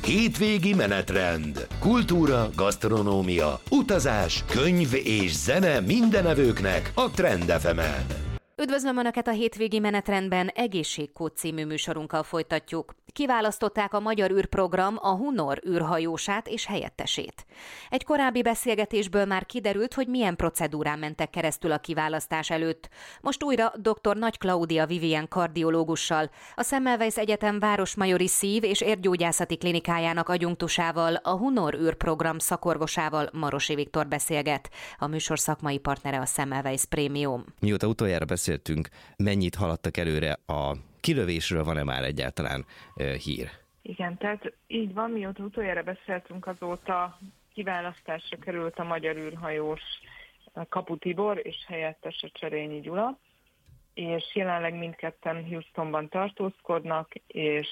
Hétvégi menetrend. Kultúra, gasztronómia, utazás, könyv és zene mindenevőknek a Trend FM-en. Üdvözlöm Önöket a hétvégi menetrendben, Egészségkód című műsorunkkal folytatjuk. Kiválasztották a Magyar űrprogram a Hunor űrhajósát és helyettesét. Egy korábbi beszélgetésből már kiderült, hogy milyen procedúrán mentek keresztül a kiválasztás előtt. Most újra dr. Nagy Klaudia Vivien kardiológussal, a Semmelweis Egyetem Városmajori Szív- és Érgyógyászati Klinikájának adjunktusával, a Hunor űrprogram szakorvosával, Marosi Viktor beszélget. A műsor szakmai partnere a Semmelweis Prémium. Mióta utoljára beszéltünk, mennyit haladtak előre a kilövésről, van-e már egyáltalán hír? Igen, tehát így van, mióta utoljára beszéltünk, azóta kiválasztásra került a magyar űrhajós Kapu Tibor és helyettese Cserényi Gyula, és jelenleg mindketten Houstonban tartózkodnak, és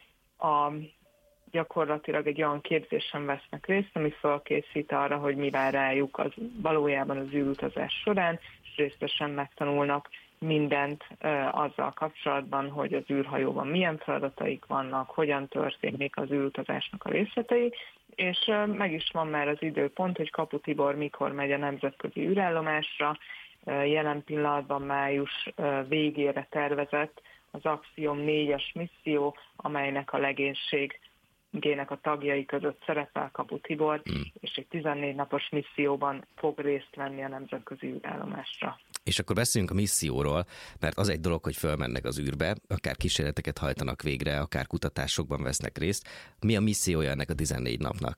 gyakorlatilag egy olyan képzésen vesznek részt, ami felkészít arra, hogy mi vár rájuk valójában az űrutazás során, és részletesen megtanulnak mindent azzal kapcsolatban, hogy az űrhajóban milyen feladataik vannak, hogyan történik az űrutazásnak a részletei, és meg is van már az időpont, hogy Kapu Tibor mikor megy a nemzetközi űrállomásra. Jelen pillanatban május végére tervezett az Axiom 4-es misszió, amelynek a legénységének a tagjai között szerepel Kapu Tibor, és egy 14 napos misszióban fog részt venni a nemzetközi űrállomásra. És akkor beszéljünk a misszióról, mert az egy dolog, hogy fölmennek az űrbe, akár kísérleteket hajtanak végre, akár kutatásokban vesznek részt. Mi a missziója ennek a 14 napnak?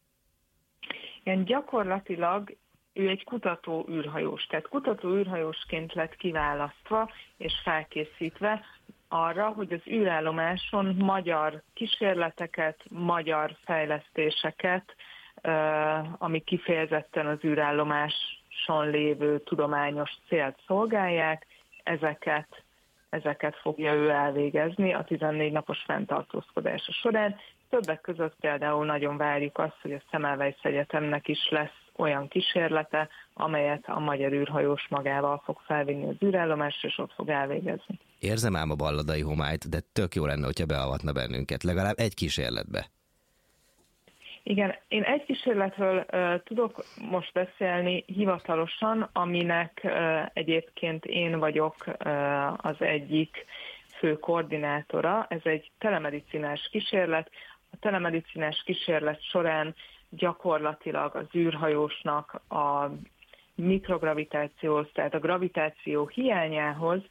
Igen, gyakorlatilag ő egy kutató űrhajós, tehát kutató űrhajósként lett kiválasztva és felkészítve arra, hogy az űrállomáson magyar kísérleteket, magyar fejlesztéseket, ami kifejezetten az űrállomáson lévő tudományos célt szolgálják, ezeket fogja ő elvégezni a 14 napos fenntartózkodása során. Többek között például nagyon várjuk azt, hogy a Semmelweis Egyetemnek is lesz olyan kísérlete, amelyet a magyar űrhajós magával fog felvinni az űrállomásra, és ott fog elvégezni. Érzem ám a balladai homályt, de tök jó lenne, hogyha beavatna bennünket, legalább egy kísérletbe. Igen, én egy kísérletről tudok most beszélni hivatalosan, aminek egyébként én vagyok az egyik fő koordinátora. Ez egy telemedicinás kísérlet. A telemedicinás kísérlet során gyakorlatilag az űrhajósnak a mikrogravitációhoz, tehát a gravitáció hiányához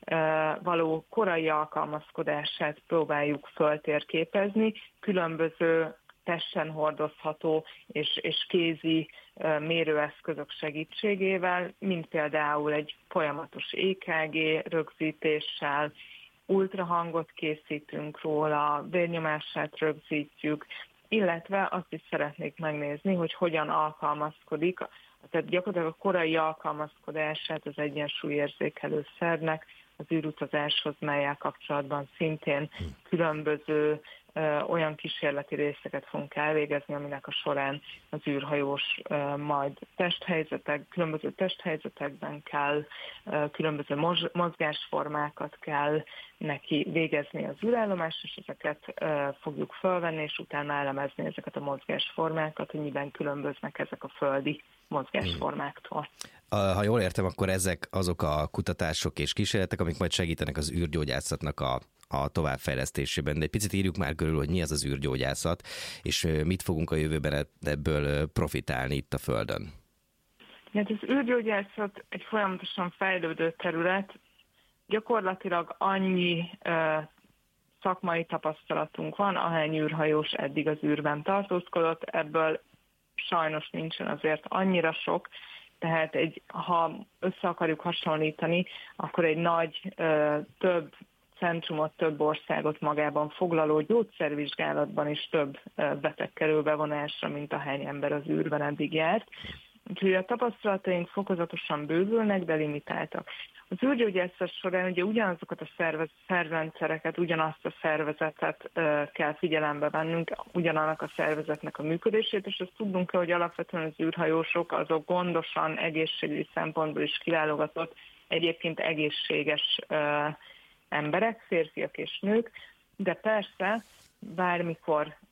való korai alkalmazkodását próbáljuk föltérképezni, különböző testen hordozható és kézi mérőeszközök segítségével, mint például egy folyamatos EKG rögzítéssel, ultrahangot készítünk róla, vérnyomását rögzítjük, illetve azt is szeretnék megnézni, hogy hogyan alkalmazkodik, tehát gyakorlatilag a korai alkalmazkodását az egyensúlyérzékelő szervnek az űrutazáshoz, mellyel kapcsolatban szintén különböző olyan kísérleti részeket fogunk elvégezni, aminek a során az űrhajós majd különböző testhelyzetekben kell, különböző mozgásformákat kell neki végezni az űrállomás, és ezeket fogjuk fölvenni, és utána elemezni ezeket a mozgásformákat, hogy miben különböznek ezek a földi mozgásformáktól. Ha jól értem, akkor ezek azok a kutatások és kísérletek, amik majd segítenek az űrgyógyászatnak a továbbfejlesztésében. De egy picit írjuk már körül, hogy mi az az űrgyógyászat, és mit fogunk a jövőben ebből profitálni itt a Földön. Hát az űrgyógyászat egy folyamatosan fejlődő terület. Gyakorlatilag annyi szakmai tapasztalatunk van, ahány űrhajós eddig az űrben tartózkodott, ebből sajnos nincsen azért annyira sok, tehát ha össze akarjuk hasonlítani, akkor egy nagy, több centrumot, több országot magában foglaló gyógyszervizsgálatban is több beteg kerül bevonásra, mint ahány ember az űrben eddig járt. Úgyhogy a tapasztalataink fokozatosan bővülnek, de limitáltak. Az űrgyógyászat során ugye ugyanazokat a szervrendszereket, ugyanazt a szervezetet kell figyelembe vennünk, ugyanannak a szervezetnek a működését, és azt tudnunk kell, hogy alapvetően az űrhajósok azok gondosan, egészségügyi szempontból is kiválogatott, egyébként egészséges emberek, férfiak és nők, de persze bármikor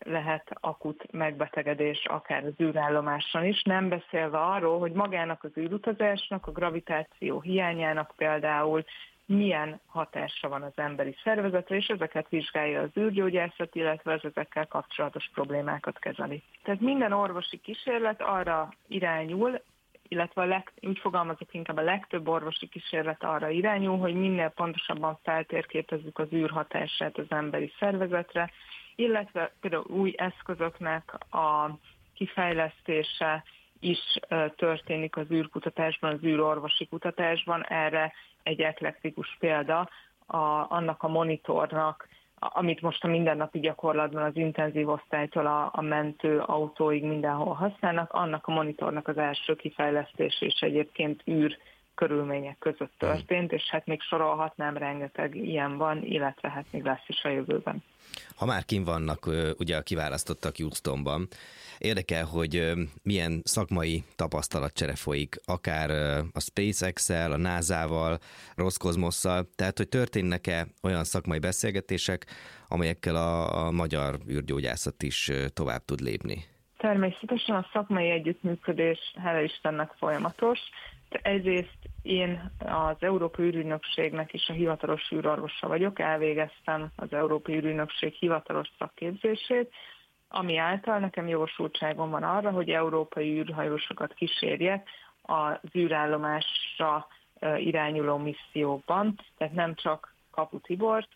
lehet akut megbetegedés akár az űrállomáson is, nem beszélve arról, hogy magának az űrutazásnak, a gravitáció hiányának például milyen hatása van az emberi szervezetre, és ezeket vizsgálja az űrgyógyászat, illetve az ezekkel kapcsolatos problémákat kezeli. Tehát minden orvosi kísérlet arra irányul, illetve úgy fogalmazok inkább, a legtöbb orvosi kísérlet arra irányul, hogy minél pontosabban feltérképezzük az űr hatását az emberi szervezetre, illetve például új eszközöknek a kifejlesztése is történik az űrkutatásban, az űrorvosi kutatásban. Erre egy eklektikus példa annak a monitornak, amit most a mindennapi gyakorlatban az intenzív osztálytól a mentő autóig mindenhol használnak, annak a monitornak az első kifejlesztése is egyébként űr körülmények között történt, és hát még sorolhatnám, rengeteg ilyen van, illetve hát még lesz is a jövőben. Ha már kint vannak ugye a kiválasztottak Houstonban, érdekel, hogy milyen szakmai tapasztalatcsere folyik, akár a SpaceX-el, a NASA-val, Roszkozmosszal, tehát hogy történnek-e olyan szakmai beszélgetések, amelyekkel a magyar űrgyógyászat is tovább tud lépni? Természetesen a szakmai együttműködés, hála Istennek, folyamatos. Egyrészt én az Európai űrügynökségnek is a hivatalos űrorvosa vagyok, elvégeztem az Európai űrügynökség hivatalos szakképzését, ami által nekem jogosultságom van arra, hogy európai űrhajósokat kísérjek az űrállomásra irányuló missziókban, tehát nem csak Kapu Tibort,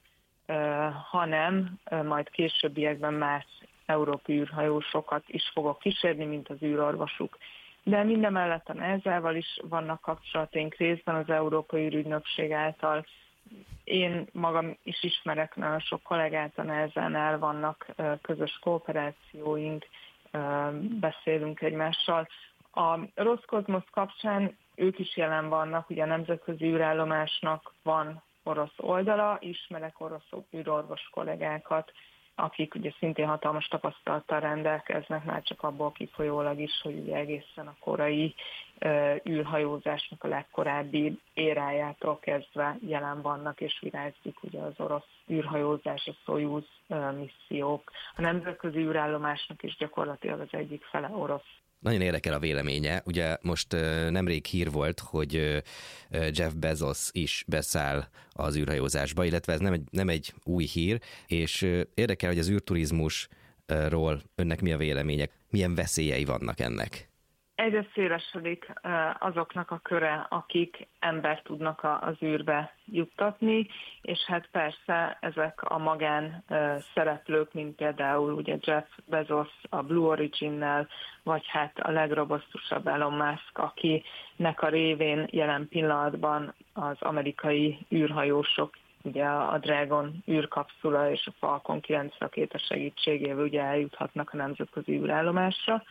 hanem majd későbbiekben más európai űrhajósokat is fogok kísérni, mint az űrorvosuk. De mindemellett a NASA-val is vannak kapcsolataink részben az Európai űrügynökség által. Én magam is ismerek nagyon sok kollégát a NASA-nál, vannak közös kooperációink, beszélünk egymással. A Roszkozmosz kapcsán ők is jelen vannak, ugye a nemzetközi űrállomásnak van orosz oldala, ismerek orosz űrorvos kollégákat, akik ugye szintén hatalmas tapasztalattal rendelkeznek, már csak abból kifolyólag is, hogy ugye egészen a korai űrhajózásnak a legkorábbi érájától kezdve jelen vannak, és virágzik ugye az orosz űrhajózás, a Szojuz missziók. A nemzetközi űrállomásnak is gyakorlatilag az egyik fele orosz. Nagyon érdekel a véleménye. Ugye most nemrég hír volt, hogy Jeff Bezos is beszáll az űrhajózásba, illetve ez nem egy új hír, és érdekel, hogy az űrturizmusról önnek mi a véleménye, milyen veszélyei vannak ennek? Egyre szélesedik azoknak a köre, akik embert tudnak az űrbe juttatni, és hát persze ezek a magán szereplők, mint például ugye Jeff Bezos a Blue Origin-nel, vagy hát a legrobosztusabb Elon Musk, akinek a révén jelen pillanatban az amerikai űrhajósok, ugye a Dragon űrkapszula és a Falcon 9 rakéta segítségével ugye eljuthatnak a nemzetközi űrállomásra.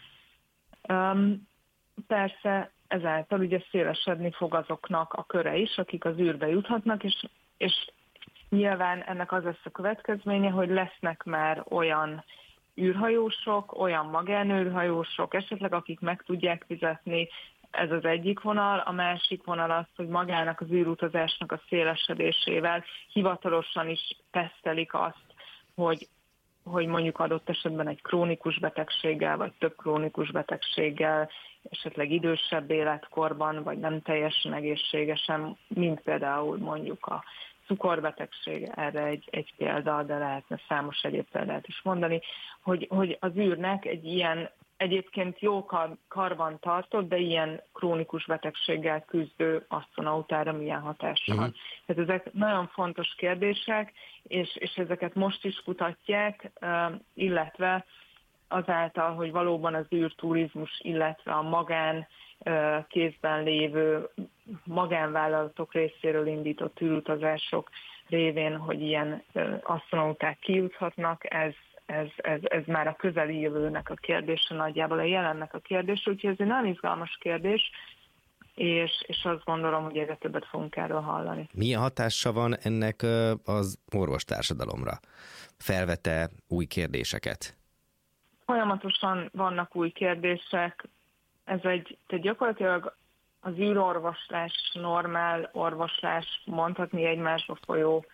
Persze ezáltal ugye szélesedni fog azoknak a köre is, akik az űrbe juthatnak, és nyilván ennek az lesz a következménye, hogy lesznek már olyan űrhajósok, olyan magánűrhajósok, esetleg akik meg tudják fizetni, ez az egyik vonal, a másik vonal az, hogy magának az űrutazásnak a szélesedésével hivatalosan is tesztelik azt, hogy mondjuk adott esetben egy krónikus betegséggel, vagy több krónikus betegséggel, esetleg idősebb életkorban, vagy nem teljesen egészségesen, mint például mondjuk a cukorbetegség, erre egy példa, de lehetne számos egyéb példát is mondani, hogy az űrnek egy ilyen egyébként jó karban tartott, de ilyen krónikus betegséggel küzdő asztronautára milyen hatása van. Tehát ezek nagyon fontos kérdések, és ezeket most is kutatják, illetve azáltal, hogy valóban az űrturizmus, illetve a magán kézben lévő magánvállalatok részéről indított űrutazások révén, hogy ilyen asztronauták kijuthatnak, ez már a közeli jövőnek a kérdése, nagyjából a jelennek a kérdése, úgyhogy ez egy nagyon izgalmas kérdés, és azt gondolom, hogy egyre többet fogunk erről hallani. Milyen hatása van ennek az orvostársadalomra? Felvet-e új kérdéseket? Folyamatosan vannak új kérdések. Tehát gyakorlatilag az űrorvoslás, normál orvoslás, mondhatni egymásba folyó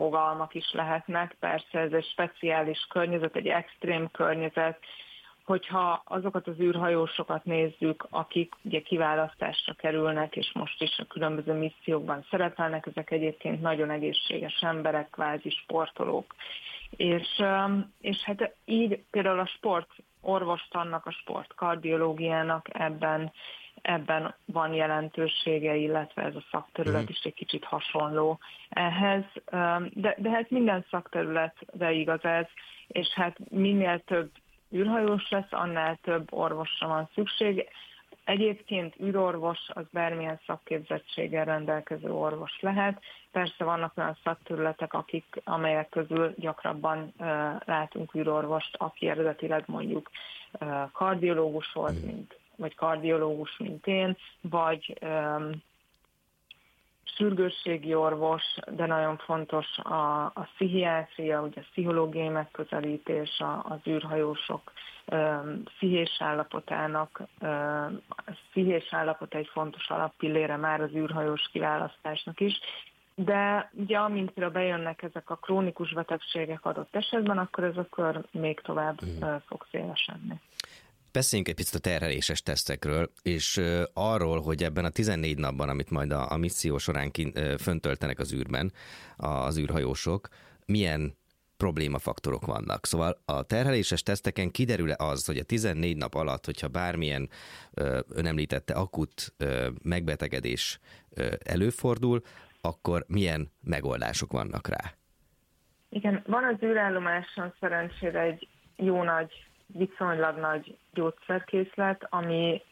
fogalmak is lehetnek. Persze ez egy speciális környezet, egy extrém környezet. Hogyha azokat az űrhajósokat nézzük, akik ugye kiválasztásra kerülnek, és most is a különböző missziókban szerepelnek, ezek egyébként nagyon egészséges emberek, kvázi sportolók. És hát így például a sportorvostannak, a sportkardiológiának ebben van jelentősége, illetve ez a szakterület is egy kicsit hasonló ehhez. De hát minden szakterületre igaz ez, és hát minél több űrhajós lesz, annál több orvosra van szükség. Egyébként űrorvos az bármilyen szakképzettséggel rendelkező orvos lehet. Persze vannak olyan szakterületek, amelyek közül gyakrabban látunk űrorvost, aki eredetileg mondjuk kardiológus volt, vagy kardiológus, mint én, vagy sürgősségi orvos, de nagyon fontos a pszichiátria, ugye a pszichológiai megközelítés, az űrhajósok pszichés állapotának. A pszichés állapot egy fontos alappillére már az űrhajós kiválasztásnak is, de ugye amint például bejönnek ezek a krónikus betegségek adott esetben, akkor ez a kör még tovább fog szélesedni. Beszéljünk egy picit a terheléses tesztekről, és arról, hogy ebben a 14 napban, amit majd a misszió során föntöltenek az űrben az űrhajósok, milyen problémafaktorok vannak. Szóval a terheléses teszteken kiderül-e az, hogy a 14 nap alatt, hogyha bármilyen ön említette akut megbetegedés előfordul, akkor milyen megoldások vannak rá? Igen, van az űrállomáson szerencsére egy viszonylag nagy gyógyszerkészlet, ami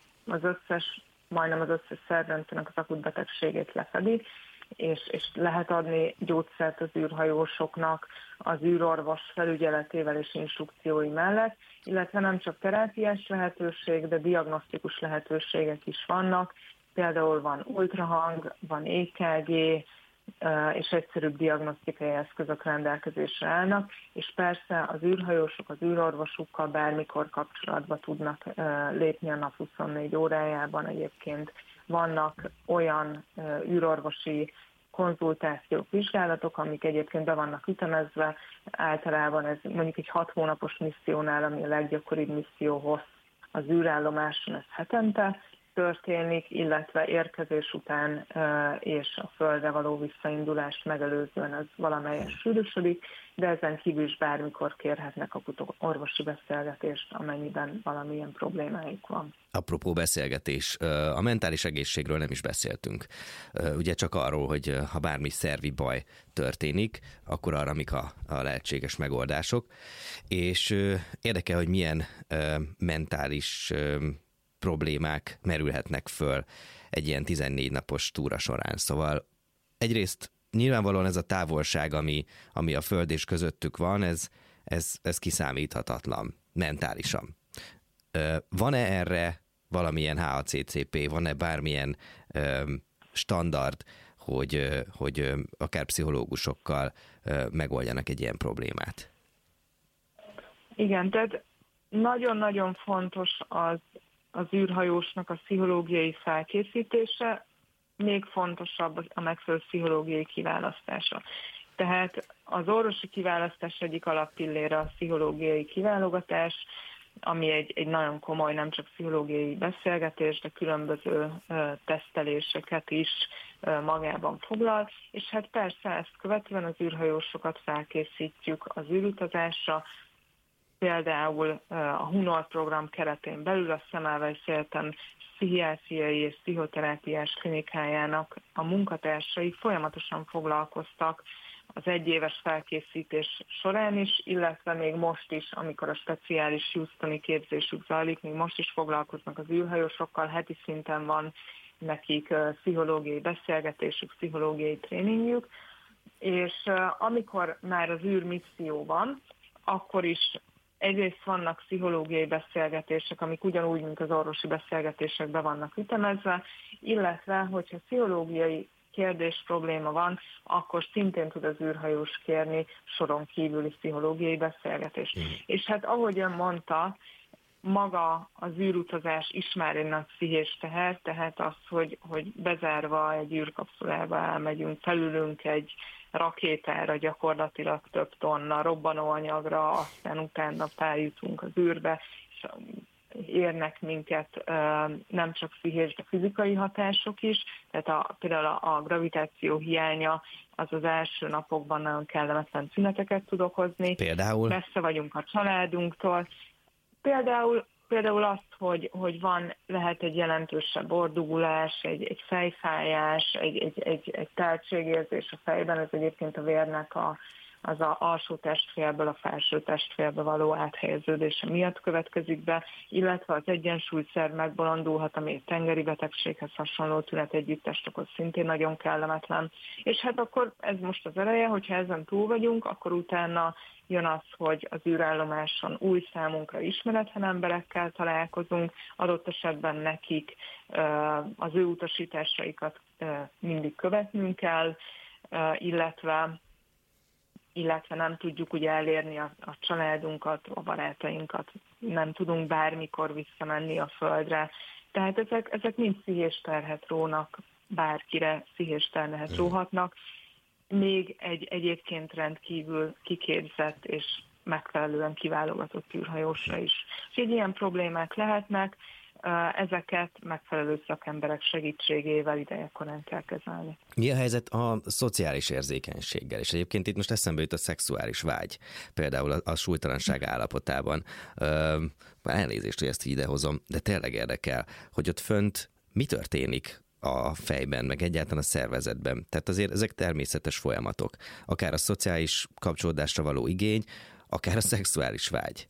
majdnem az összes szervezetének az akut betegségét lefedi, és lehet adni gyógyszert az űrhajósoknak az űrorvos felügyeletével és instrukciói mellett, illetve nem csak terápiás lehetőség, de diagnosztikus lehetőségek is vannak. Például van ultrahang, van EKG, és egyszerűbb diagnosztikai eszközök rendelkezésre állnak, és persze az űrhajósok az űrorvosukkal bármikor kapcsolatba tudnak lépni a nap 24 órájában. Egyébként vannak olyan űrorvosi konzultációk, vizsgálatok, amik egyébként be vannak ütemezve. Általában ez mondjuk egy 6 hónapos missziónál, ami a leggyakoribb misszió az űrállomáson, ez hetente történik, illetve érkezés után és a Földre való visszaindulást megelőzően ez valamelyes sűrűsödik, de ezen kívül is bármikor kérhetnek orvosi beszélgetést, amennyiben valamilyen problémájuk van. Apropó beszélgetés, a mentális egészségről nem is beszéltünk. Ugye csak arról, hogy ha bármi szervi baj történik, akkor arra mik a lehetséges megoldások. És érdekel, hogy milyen mentális problémák merülhetnek föl egy ilyen 14 napos túra során. Szóval egyrészt nyilvánvalóan ez a távolság, ami a Föld és közöttük van, ez kiszámíthatatlan mentálisan. Van-e erre valamilyen HACCP, van-e bármilyen standard, hogy akár pszichológusokkal megoldjanak egy ilyen problémát? Igen, tehát nagyon-nagyon fontos az űrhajósnak a pszichológiai felkészítése, még fontosabb a megfelelő pszichológiai kiválasztása. Tehát az orvosi kiválasztás egyik alappillére a pszichológiai kiválogatás, ami egy nagyon komoly, nem csak pszichológiai beszélgetés, de különböző teszteléseket is magában foglal, és hát persze ezt követően az űrhajósokat felkészítjük az űrutazásra. Például a Hunor program keretén belül a Semmelweis Egyetem pszichiátriai és pszichoterápiás klinikájának a munkatársai folyamatosan foglalkoztak az egyéves felkészítés során is, illetve még most is, amikor a speciális Houstoni képzésük zajlik, még most is foglalkoznak az űrhajósokkal, heti szinten van nekik pszichológiai beszélgetésük, pszichológiai tréningjük, és amikor már az űrmisszió van, akkor is egyrészt vannak pszichológiai beszélgetések, amik ugyanúgy, mint az orvosi beszélgetések be vannak ütemezve, illetve, hogyha pszichológiai kérdés, probléma van, akkor szintén tud az űrhajós kérni soron kívüli pszichológiai beszélgetést. És hát ahogy ön mondta, maga az űrutazás is már egy nagy pszichés teher, tehát az, hogy bezárva egy űrkapszulába elmegyünk, felülünk egy rakétára gyakorlatilag több tonna robbanóanyagra, aztán utána feljutunk az űrbe, és érnek minket nem csak pszichés, de fizikai hatások is, tehát például a gravitáció hiánya az első napokban nagyon kellemetlen szüneteket tud okozni. Például? Messze vagyunk a családunktól. Például azt, hogy lehet egy jelentősebb bordulás, egy fejfájás, egy teltségérzés a fejben, ez egyébként a vérnek az alsó testfélből a felső testfélbe való áthelyeződése miatt következik be, illetve az egyensúlyszerv megbolondulhat, ami egy tengeri betegséghez hasonló tünetegyüttest okoz, szintén nagyon kellemetlen. És hát akkor ez most az eleje, hogyha ezen túl vagyunk, akkor utána jön az, hogy az űrállomáson új számunkra ismeretlen emberekkel találkozunk, adott esetben nekik az ő utasításaikat mindig követnünk kell, illetve nem tudjuk ugye elérni a családunkat, a barátainkat, nem tudunk bármikor visszamenni a Földre. Tehát ezek mind pszichés terhet rónak, bárkire pszichés terhet róhatnak, még egy egyébként rendkívül kiképzett és megfelelően kiválogatott űrhajósra is. És így ilyen problémák lehetnek, ezeket megfelelő szakemberek segítségével idejekorán kell kezelni. Mi a helyzet a szociális érzékenységgel? És egyébként itt most eszembe jut a szexuális vágy, például a súlytalanság állapotában. Elnézést, hogy ezt idehozom, de tényleg érdekel, hogy ott fönt mi történik a fejben, meg egyáltalán a szervezetben. Tehát azért ezek természetes folyamatok. Akár a szociális kapcsolódásra való igény, akár a szexuális vágy.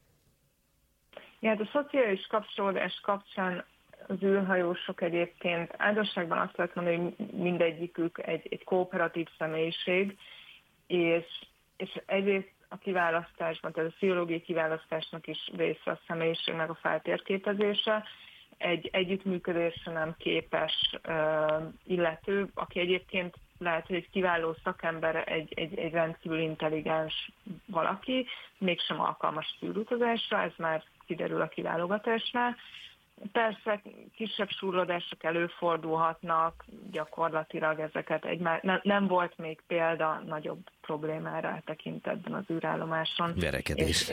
Ja, hát a szociális kapcsolódás kapcsán az űrhajósok egyébként áldosságban azt lehet mondani, hogy mindegyikük egy kooperatív személyiség, és egyrészt a kiválasztásban, tehát a pszichológiai kiválasztásnak is része a személyiségnek a feltérképezése, egy együttműködésre nem képes illető, aki egyébként lehet, hogy egy kiváló szakember, egy rendkívül intelligens valaki, mégsem alkalmas űrutazásra, ez már kiderül a kiválogatásnál. Persze kisebb súrlódások előfordulhatnak, gyakorlatilag ezeket nem volt még példa nagyobb problémára tekintetben az űrállomáson. Verekedés.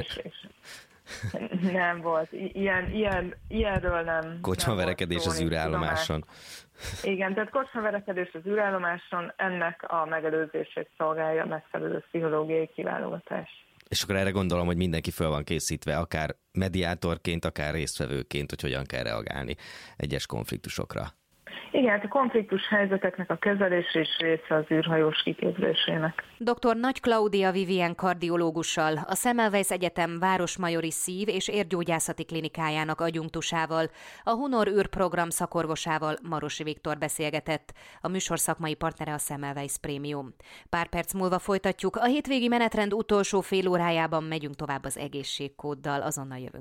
Nem volt. Ilyenről nem. Kocsmaverekedés az űrállomáson. Igen, tehát kocsmaverekedés az űrállomáson, ennek a megelőzését szolgálja a megfelelő pszichológiai kiválogatás. És akkor erre gondolom, hogy mindenki föl van készítve, akár mediátorként, akár résztvevőként, hogy hogyan kell reagálni egyes konfliktusokra. Igen, hát a konfliktus helyzeteknek a kezelése is része az űrhajós kiképzésének. Dr. Nagy Klaudia Vivien kardiológussal, a Semmelweis Egyetem Városmajori Szív- és Érgyógyászati Klinikájának adjunktusával, a Hunor űrprogram szakorvosával Marosi Viktor beszélgetett. A műsor szakmai partnere a Semmelweis Prémium. Pár perc múlva folytatjuk. A hétvégi menetrend utolsó fél órájában megyünk tovább az egészségkóddal. Azonnal jövünk.